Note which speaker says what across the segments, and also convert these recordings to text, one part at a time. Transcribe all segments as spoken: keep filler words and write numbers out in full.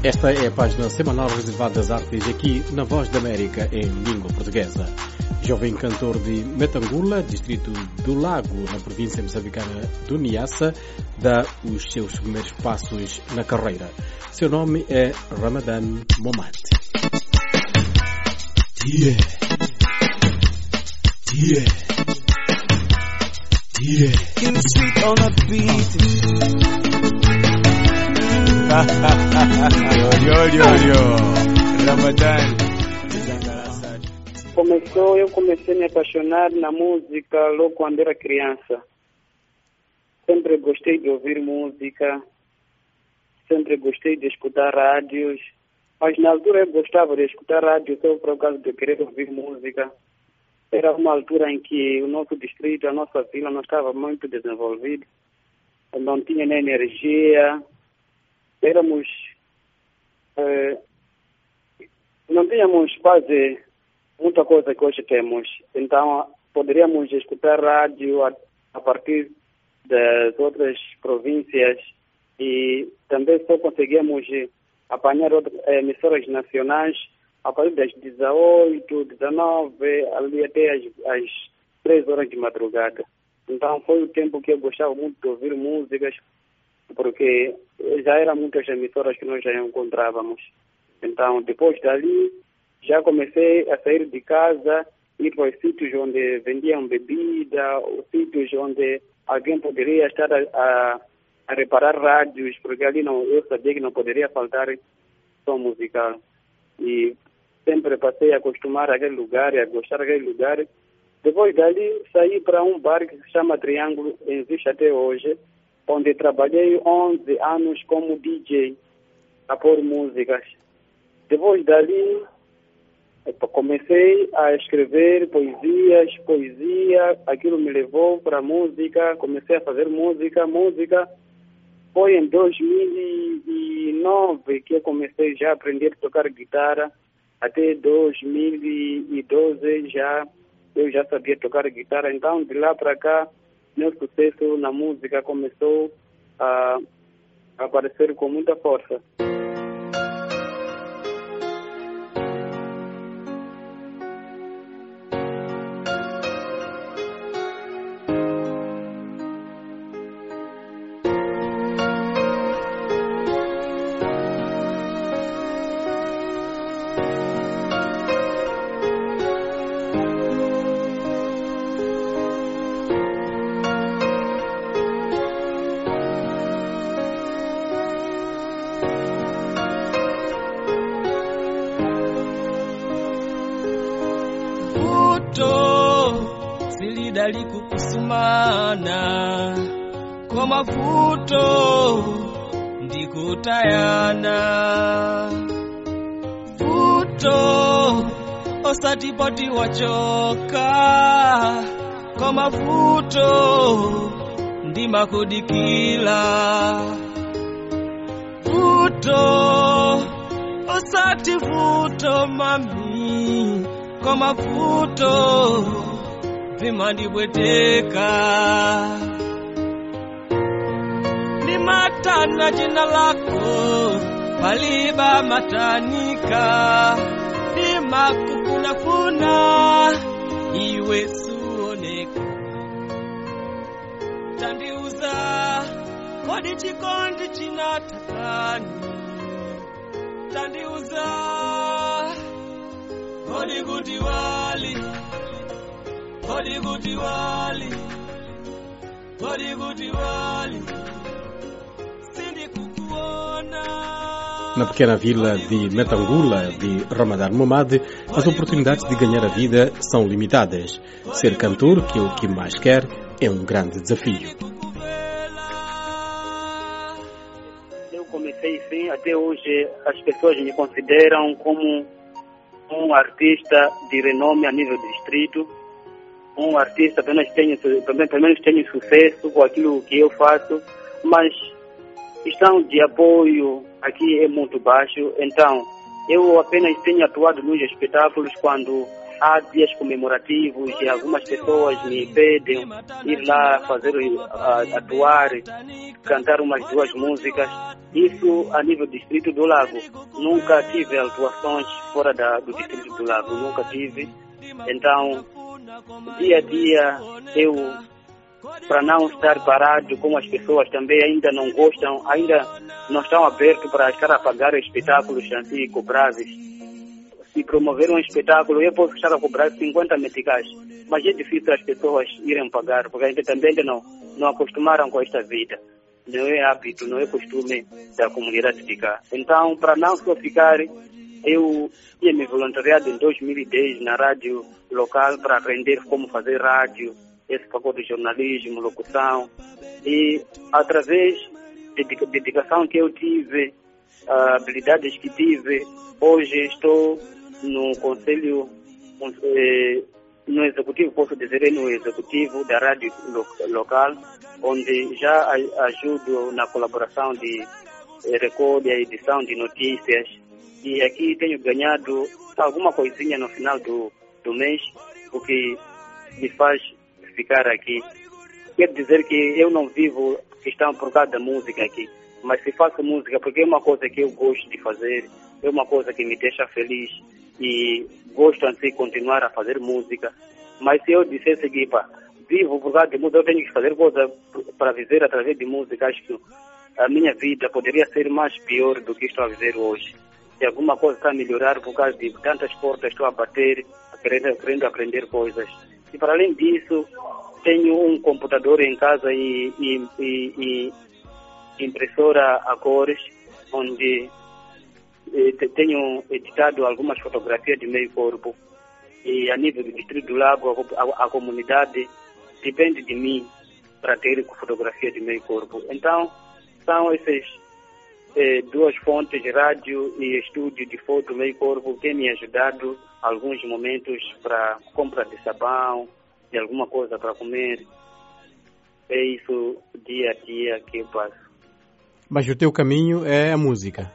Speaker 1: Esta é a página semanal reservada às artes aqui na Voz da América em língua portuguesa. Jovem cantor de Metangula, distrito do Lago, na província moçambicana do Niassa, dá os seus primeiros passos na carreira. Seu nome é Ramadan Momad.
Speaker 2: Yeah. Yeah. Yeah. Kim Sweet on a beat. yo, yo, yo, yo. Ramadan.
Speaker 3: Começou, eu comecei a me apaixonar na música logo quando era criança. Sempre gostei de ouvir música, sempre gostei de escutar rádios, mas na altura eu gostava de escutar rádio só por causa de querer ouvir música. Era uma altura em que o nosso distrito, a nossa vila não estava muito desenvolvido, não tinha nem energia, éramos, eh, não tínhamos quase muita coisa que hoje temos. Então, poderíamos escutar rádio a, a partir das outras províncias e também só conseguíamos apanhar outras emissoras nacionais a partir das dezoito, dezenove, ali até às, às três horas de madrugada. Então, foi o tempo que eu gostava muito de ouvir músicas, porque já eram muitas emissoras que nós já encontrávamos. Então, depois dali, já comecei a sair de casa, ir para os sítios onde vendiam bebida, os sítios onde alguém poderia estar a, a, a reparar rádios, porque ali não, eu sabia que não poderia faltar som musical. E sempre passei a acostumar aquele lugar e a gostar daquele lugar. Depois dali, saí para um bar que se chama Triângulo, existe até hoje, onde trabalhei onze anos como D J, a pôr músicas. Depois dali, comecei a escrever poesias, poesia, aquilo me levou para a música, comecei a fazer música, música. Foi em dois mil e nove que eu comecei já a aprender a tocar guitarra, até dois mil e doze já, eu já sabia tocar guitarra, então de lá para cá, meu sucesso na música começou a aparecer com muita força.
Speaker 4: Silidali kukusumana kwa mavuto ndikutayana vuto osatipoti wachoka kwa mavuto ndimakudikila vuto osati vuto mami kwa mavuto vimandibweteka ni matana jina lako paliba matanika ni makufunafuna iwe suoneka tandiuza kodi chikondi chinatakani tandiuza kodi kuti wali kodi kuti wali kodi kuti wali sindi kukuona.
Speaker 1: Na pequena vila de Metangula, de Ramadan Momad, as oportunidades de ganhar a vida são limitadas. Ser cantor, que é o que mais quer, é um grande desafio.
Speaker 3: Eu comecei sim, até hoje as pessoas me consideram como um artista de renome a nível do distrito, um artista que apenas tenho, apenas tenho sucesso com aquilo que eu faço, mas questão de apoio aqui é muito baixo, então eu apenas tenho atuado nos espetáculos quando há dias comemorativos e algumas pessoas me pedem ir lá fazer, uh, atuar, cantar umas duas músicas. Isso a nível do Distrito do Lago. Nunca tive atuações fora da, do Distrito do Lago, nunca tive. Então, dia a dia, eu, para não estar parado, como as pessoas também ainda não gostam, ainda não estão abertos para estar a pagar espetáculos assim, cobráveis. Se promover um espetáculo, eu posso estar a cobrar cinquenta meticais, mas é difícil as pessoas irem pagar, porque ainda também ainda não, não acostumaram com esta vida. Não é hábito, não é costume da comunidade de cá. Então, para não só ficar, eu tinha me voluntariado em dois mil e dez na rádio local para aprender como fazer rádio, esse pacote de jornalismo, locução, e através da dedicação que eu tive, habilidades que tive, hoje estou no conselho, no executivo, posso dizer, no executivo da rádio local, onde já ajudo na colaboração de recorde e edição de notícias. E aqui tenho ganhado alguma coisinha no final do, do mês, o que me faz ficar aqui. Quer dizer que eu não vivo questão por causa da música aqui, mas se faço música porque é uma coisa que eu gosto de fazer, é uma coisa que me deixa feliz e gosto assim de continuar a fazer música. Mas se eu dissesse que pá, vivo por causa de música, eu tenho que fazer coisa para viver através de música, acho que a minha vida poderia ser mais pior do que estou a viver hoje. Se alguma coisa está a melhorar por causa de tantas portas estou a bater, querendo, querendo aprender coisas. E para além disso, tenho um computador em casa e, e, e, e impressora a cores, onde tenho editado algumas fotografias de meio corpo. E a nível do Distrito do Lago, a, a, a comunidade depende de mim para ter fotografia de meio corpo. Então, são essas eh, duas fontes, rádio e estúdio de foto meio corpo, que têm me ajudado alguns momentos para compra de sabão, de alguma coisa para comer. É isso dia a dia que eu passo.
Speaker 1: Mas o teu caminho é a música?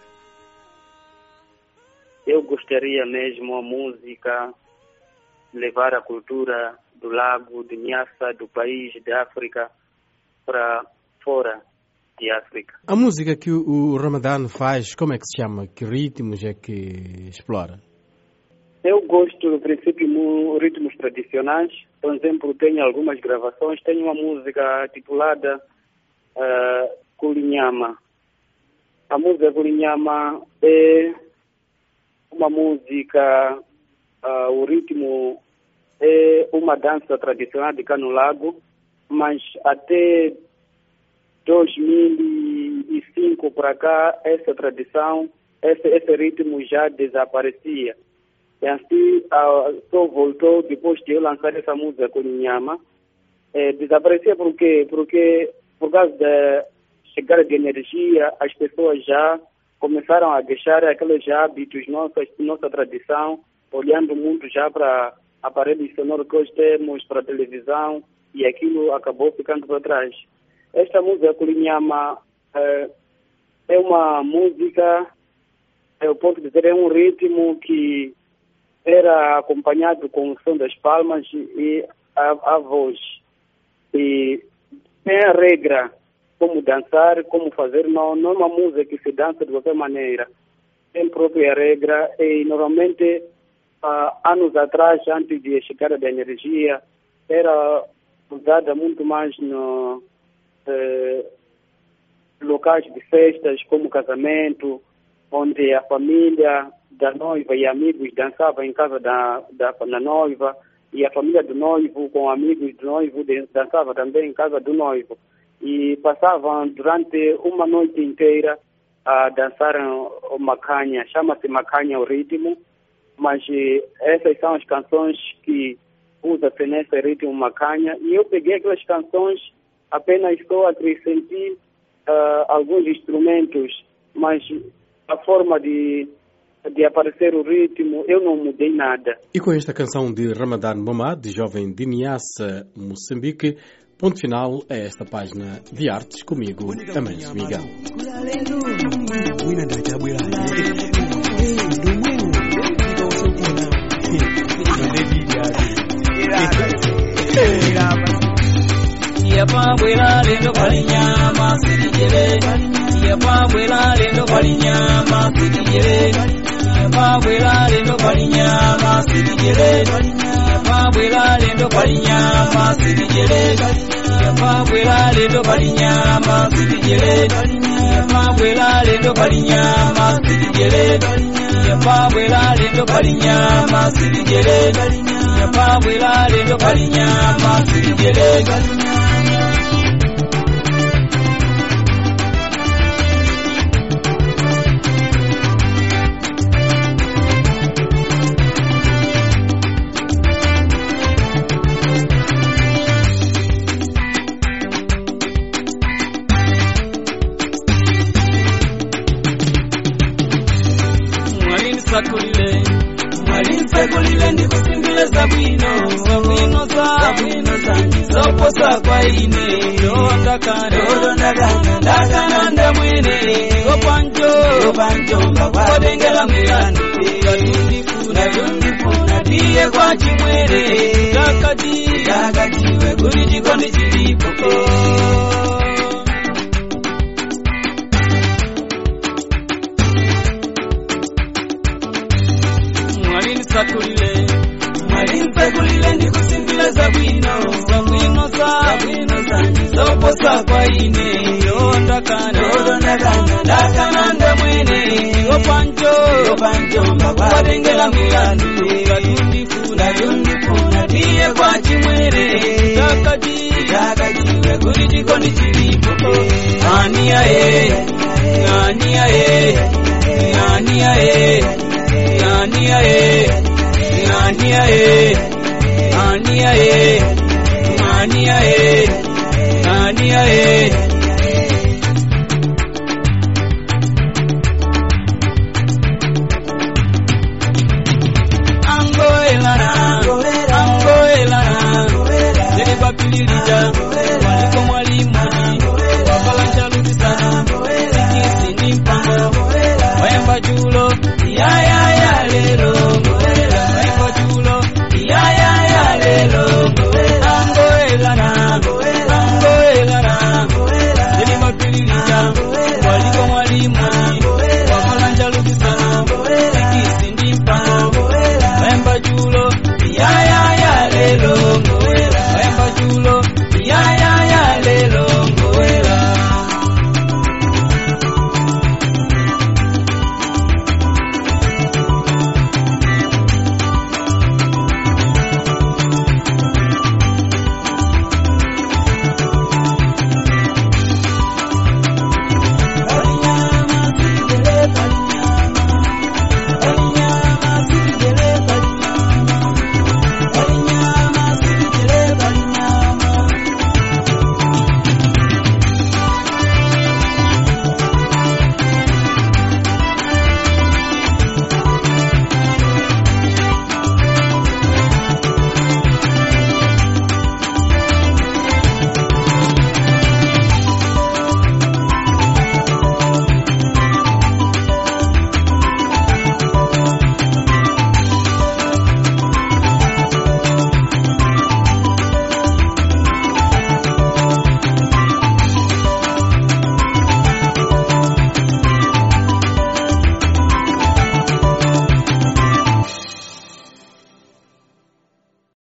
Speaker 3: Eu gostaria mesmo a música, levar a cultura do lago, de Niassa, do país, da África, para fora de África.
Speaker 1: A música que o Ramadhan faz, como é que se chama? Que ritmos é que explora?
Speaker 3: Eu gosto, no princípio, de ritmos tradicionais. Por exemplo, tenho algumas gravações. Tenho uma música titulada uh, Kulinyama. A música Kulinyama é uma música, uh, o ritmo é uma dança tradicional de cá no Lago, mas até dois mil e cinco para cá, essa tradição, esse, esse ritmo já desaparecia. E assim, uh, só voltou depois de eu lançar essa música com Nhama. É, desaparecia por quê? Porque, por causa da chegada de energia, as pessoas já começaram a deixar aqueles hábitos, nossa, nossa tradição, olhando muito já para aparelhos sonoros que hoje temos, para televisão, e aquilo acabou ficando para trás. Esta música Kulinyama é, é uma música, eu posso dizer, é um ritmo que era acompanhado com o som das palmas e a, a voz. E tem a regra como dançar, como fazer, não, não é uma música que se dança de qualquer maneira. Tem própria regra e normalmente, uh, anos atrás, antes de chegada da energia, era usada muito mais no eh, locais de festas, como casamento, onde a família da noiva e amigos dançavam em casa da, da, da noiva, e a família do noivo com amigos do noivo dançava também em casa do noivo. E passavam durante uma noite inteira a dançar o macanha, chama-se macanha o ritmo, mas essas são as canções que usa-se nesse ritmo macanha, e eu peguei aquelas canções, apenas só acrescentei uh, alguns instrumentos, mas a forma de, de aparecer o ritmo, eu não mudei nada.
Speaker 1: E com esta canção de Ramadhan Momad, de jovem de Niassa, Moçambique, ponto final a esta página de artes comigo, Amâncio Miguel.
Speaker 4: Yepabwera lendo palinyama sirijere. Yepabwera lendo palinyama sirijere. Yepabwera lendo palinyama sirijere. Yepabwera lendo palinyama sirijere. Yepabwera lendo palinyama sirijere. Yepabwera lendo palinyama sirijere. Yepabwera lendo palinyama sirijere. Yepabwera lendo palinyama sirijere. Sakulile, Malin Sakulile, ndi kusimbile zabwino, zabwino za, zabwino za, zopo sa kwa ine, donda kane, donda kane, ndakana ndamwene, gopanjo, gopanjo, mbakwa dengela mwilani, gatundi funa, gatundi funa, diye kwa chimwere, gakati, gakati, we kuri jikondi chilipo, Sakulile, Malin Sakulile, ndi kusimbile zabwino, zabwino za, zabwino za, zopo sa kwa ine, donda kane, donda kane, ndakana ndamwene, gopanjo, gopanjo, mbakwa dengela mwilani, gatundi funa, gatundi funa, diye kwa chimwere, gakati, gakati, we kuri jikondi chilipo, ania e, ania e, ania e, ania e, ania e, ania e, ania e, ania e.